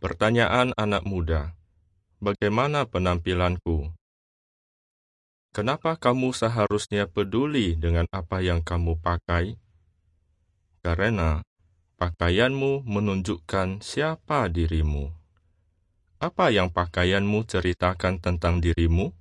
Pertanyaan anak muda, bagaimana penampilanku? Kenapa kamu seharusnya peduli dengan apa yang kamu pakai? Karena pakaianmu menunjukkan siapa dirimu. Apa yang pakaianmu ceritakan tentang dirimu?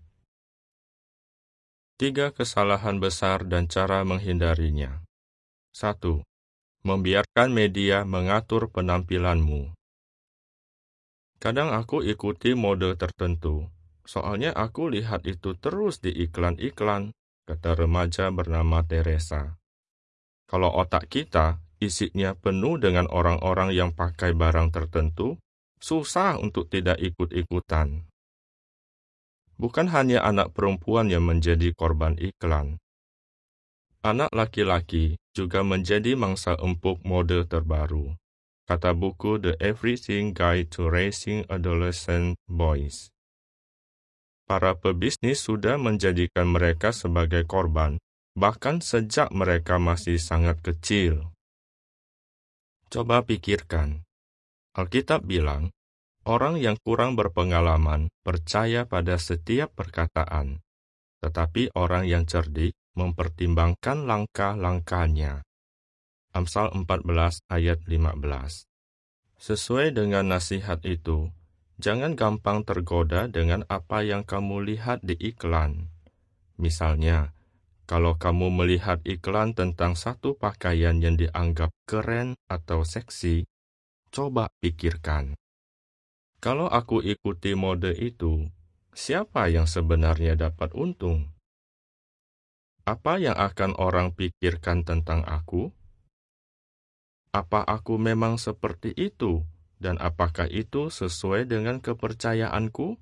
3 kesalahan besar dan cara menghindarinya. 1. Membiarkan media mengatur penampilanmu. Kadang aku ikuti mode tertentu, soalnya aku lihat itu terus di iklan-iklan, kata remaja bernama Teresa. Kalau otak kita isinya penuh dengan orang-orang yang pakai barang tertentu, susah untuk tidak ikut-ikutan. Bukan hanya anak perempuan yang menjadi korban iklan. Anak laki-laki juga menjadi mangsa empuk mode terbaru, kata buku The Everything Guide to Raising Adolescent Boys. Para pebisnis sudah menjadikan mereka sebagai korban, bahkan sejak mereka masih sangat kecil. Coba pikirkan, Alkitab bilang, orang yang kurang berpengalaman percaya pada setiap perkataan, tetapi orang yang cerdik mempertimbangkan langkah-langkahnya. Amsal 14 ayat 15. Sesuai dengan nasihat itu, jangan gampang tergoda dengan apa yang kamu lihat di iklan. Misalnya, kalau kamu melihat iklan tentang satu pakaian yang dianggap keren atau seksi, coba pikirkan. Kalau aku ikuti mode itu, siapa yang sebenarnya dapat untung? Apa yang akan orang pikirkan tentang aku? Apa aku memang seperti itu, dan apakah itu sesuai dengan kepercayaanku?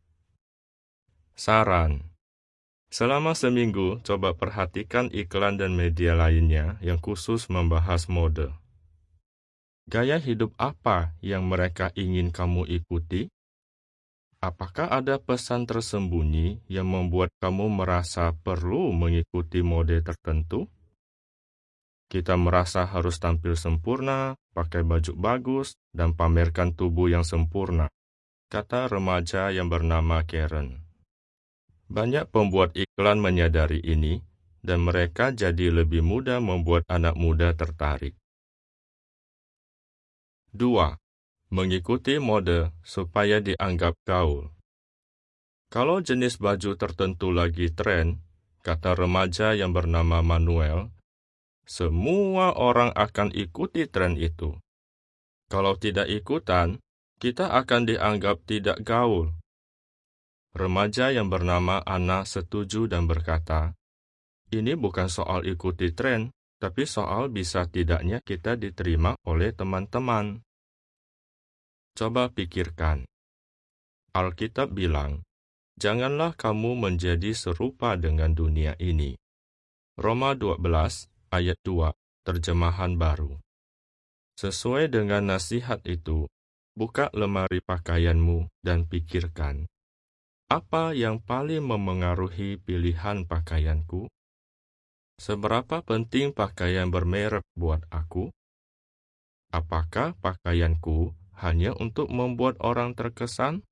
Saran: selama seminggu, coba perhatikan iklan dan media lainnya yang khusus membahas mode. Gaya hidup apa yang mereka ingin kamu ikuti? Apakah ada pesan tersembunyi yang membuat kamu merasa perlu mengikuti mode tertentu? Kita merasa harus tampil sempurna, pakai baju bagus, dan pamerkan tubuh yang sempurna, kata remaja yang bernama Karen. Banyak pembuat iklan menyadari ini, dan mereka jadi lebih mudah membuat anak muda tertarik. 2. Mengikuti mode supaya dianggap gaul. Kalau jenis baju tertentu lagi tren, kata remaja yang bernama Manuel, semua orang akan ikuti tren itu. Kalau tidak ikutan, kita akan dianggap tidak gaul. Remaja yang bernama Anna setuju dan berkata, ini bukan soal ikuti tren, tapi soal bisa tidaknya kita diterima oleh teman-teman. Coba pikirkan. Alkitab bilang, janganlah kamu menjadi serupa dengan dunia ini. Roma 12 ayat 2, terjemahan baru. Sesuai dengan nasihat itu, buka lemari pakaianmu dan pikirkan, apa yang paling memengaruhi pilihan pakaianku? Seberapa penting pakaian bermerek buat aku? Apakah pakaianku hanya untuk membuat orang terkesan?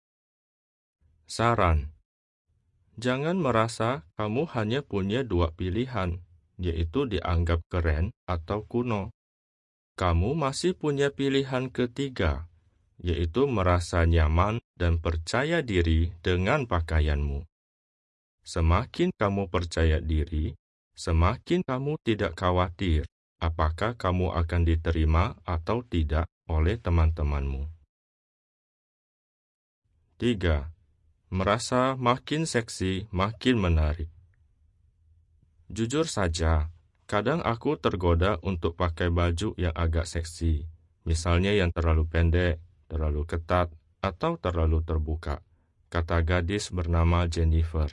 Saran: jangan merasa kamu hanya punya 2 pilihan, yaitu dianggap keren atau kuno. Kamu masih punya pilihan ketiga, yaitu merasa nyaman dan percaya diri dengan pakaianmu. Semakin kamu percaya diri, semakin kamu tidak khawatir apakah kamu akan diterima atau tidak oleh teman-temanmu. 3. Merasa makin seksi, makin menarik. Jujur saja, kadang aku tergoda untuk pakai baju yang agak seksi, misalnya yang terlalu pendek, terlalu ketat, atau terlalu terbuka, kata gadis bernama Jennifer.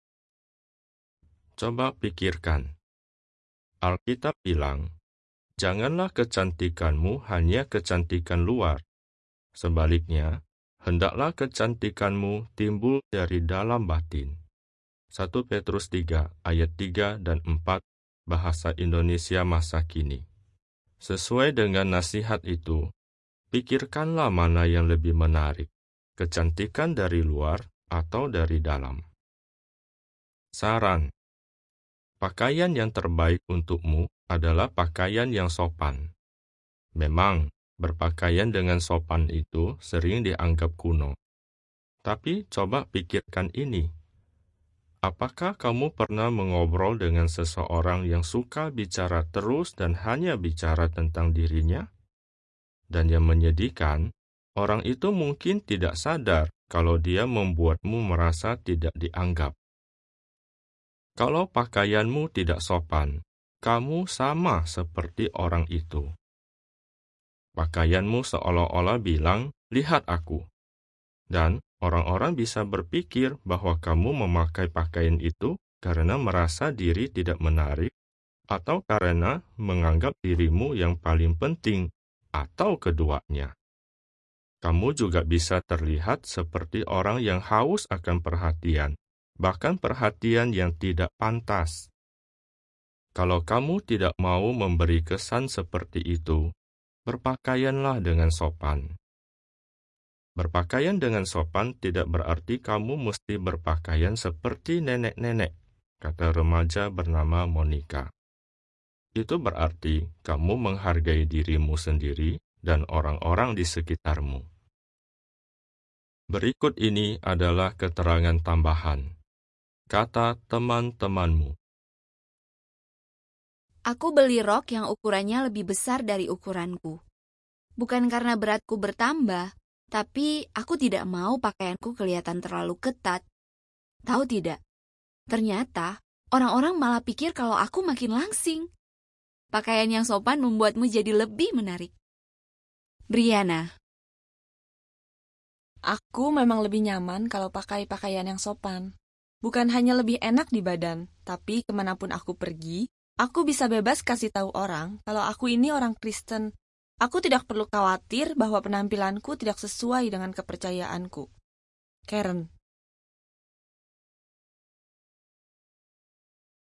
Coba pikirkan. Alkitab bilang, janganlah kecantikanmu hanya kecantikan luar. Sebaliknya, hendaklah kecantikanmu timbul dari dalam batin. 1 Petrus 3 ayat 3 dan 4, bahasa Indonesia masa kini. Sesuai dengan nasihat itu, Pikirkanlah mana yang lebih menarik, kecantikan dari luar atau dari dalam. Saran: pakaian yang terbaik untukmu adalah pakaian yang sopan. Memang, berpakaian dengan sopan itu sering dianggap kuno. Tapi coba pikirkan ini. Apakah kamu pernah mengobrol dengan seseorang yang suka bicara terus dan hanya bicara tentang dirinya? Dan yang menyedihkan, orang itu mungkin tidak sadar kalau dia membuatmu merasa tidak dianggap. Kalau pakaianmu tidak sopan, kamu sama seperti orang itu. Pakaianmu seolah-olah bilang, "Lihat aku." Dan orang-orang bisa berpikir bahwa kamu memakai pakaian itu karena merasa diri tidak menarik atau karena menganggap dirimu yang paling penting atau keduanya. Kamu juga bisa terlihat seperti orang yang haus akan perhatian, bahkan perhatian yang tidak pantas. Kalau kamu tidak mau memberi kesan seperti itu, berpakaianlah dengan sopan. Berpakaian dengan sopan tidak berarti kamu mesti berpakaian seperti nenek-nenek, kata remaja bernama Monica. Itu berarti kamu menghargai dirimu sendiri dan orang-orang di sekitarmu. Berikut ini adalah keterangan tambahan. Kata teman-temanmu. Aku beli rok yang ukurannya lebih besar dari ukuranku. Bukan karena beratku bertambah, tapi aku tidak mau pakaianku kelihatan terlalu ketat. Tahu tidak? Ternyata orang-orang malah pikir kalau aku makin langsing. Pakaian yang sopan membuatmu jadi lebih menarik. Briana. Aku memang lebih nyaman kalau pakai pakaian yang sopan. Bukan hanya lebih enak di badan, tapi kemanapun aku pergi, aku bisa bebas kasih tahu orang kalau aku ini orang Kristen. Aku tidak perlu khawatir bahwa penampilanku tidak sesuai dengan kepercayaanku. Karen.